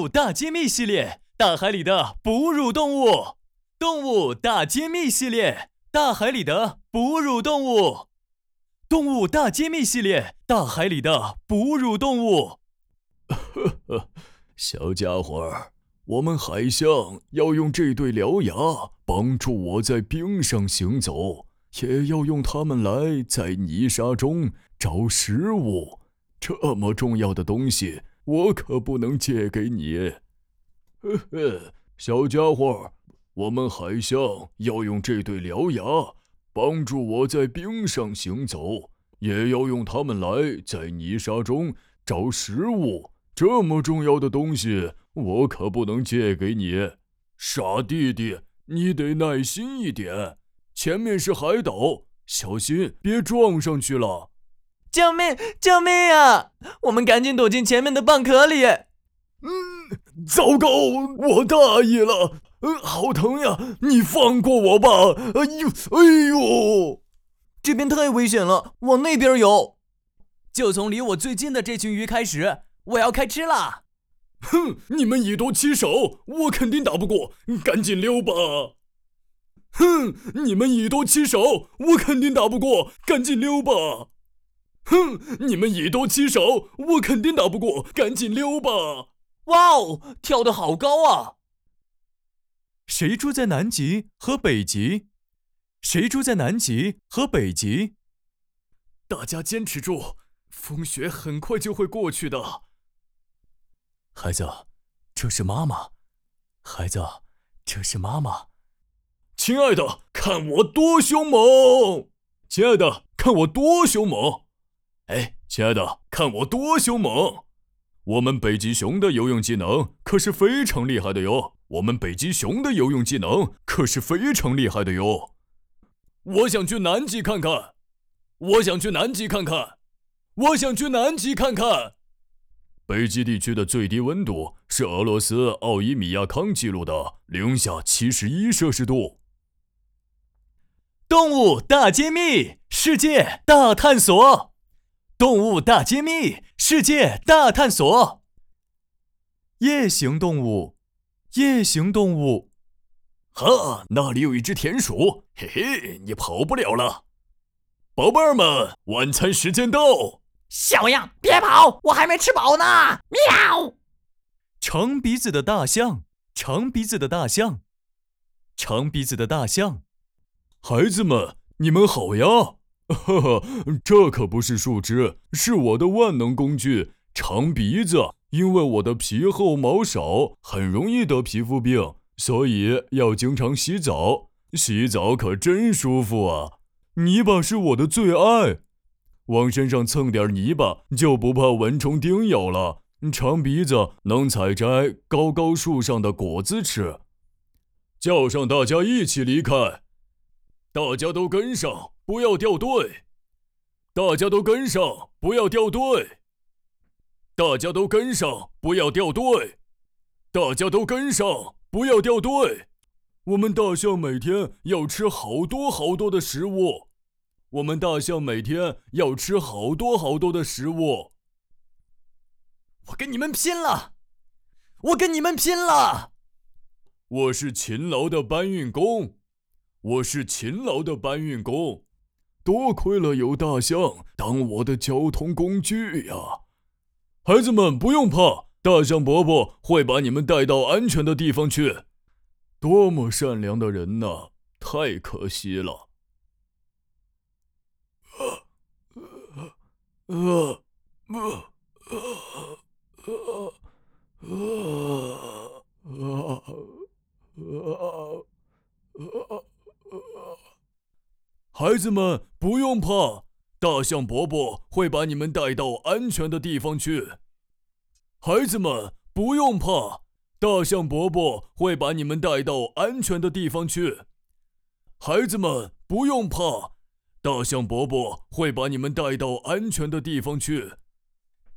物大揭秘系列：大海里的哺乳动物。动物大揭秘系列：大海里的哺乳动物。动物大揭秘系列：大海里的哺乳动物。 小家伙，我们海象要用这对獠牙帮助我在冰上行走，也要用它们来在泥沙中找食物。这么重要的东西，我可不能借给你。小家伙，我们海象要用这对獠牙帮助我在冰上行走，也要用它们来在泥沙中找食物。这么重要的东西，我可不能借给你。傻弟弟，你得耐心一点，前面是海岛，小心别撞上去了。 救命！救命啊！我们赶紧躲进前面的蚌壳里。 糟糕，我大意了，好疼呀！你放过我吧！哎呦， 这边太危险了，往那边游。就从离我最近的这群鱼开始，我要开吃啦！ 哼，你们以多欺少，我肯定打不过，赶紧溜吧！哼，你们以多欺少，我肯定打不过，赶紧溜吧！哼，你们以多欺少，我肯定打不过，赶紧溜吧！ 哇哦，跳得好高啊！谁住在南极和北极？谁住在南极和北极？ 大家坚持住，风雪很快就会过去的。 孩子，这是妈妈。孩子，这是妈妈。 亲爱的，看我多凶猛！亲爱的，看我多凶猛！哎，亲爱的，看我多凶猛！我们北极熊的游泳技能可是非常厉害的哟！我们北极熊的游泳技能可是非常厉害的哟！我想去南极看看，我想去南极看看，我想去南极看看。北极地区的最低温度是俄罗斯奥伊米亚康记录的-71°C。 动物大揭秘，世界大探索。动物大揭秘，世界大探索。夜行动物，夜行动物。 哈，那里有一只田鼠，嘿嘿，你跑不了了。宝贝儿们，晚餐时间到。 小样，别跑，我还没吃饱呢！喵。 长鼻子的大象，长鼻子的大象，长鼻子的大象。 孩子们，你们好呀！哈哈，这可不是树枝，是我的万能工具——长鼻子。因为我的皮厚毛少，很容易得皮肤病，所以要经常洗澡。洗澡可真舒服啊！泥巴是我的最爱，往身上蹭点泥巴就不怕蚊虫叮咬了。长鼻子能采摘高高树上的果子吃。叫上大家一起离开，大家都跟上，不要掉队。大家都跟上，不要掉队。大家都跟上，不要掉队。大家都跟上，不要掉队。我们大象每天要吃好多好多的食物。我们大象每天要吃好多好多的食物。 我跟你们拼了！我跟你们拼了！ 我是勤劳的搬运工，我是勤劳的搬运工。多亏了有大象当我的交通工具呀！孩子们不用怕，大象伯伯会把你们带到安全的地方去。多么善良的人呐！太可惜了。孩子们不用怕，大象伯伯会把你们带到安全的地方去。孩子们不用怕，大象伯伯会把你们带到安全的地方去。孩子们不用怕，大象伯伯会把你们带到安全的地方去。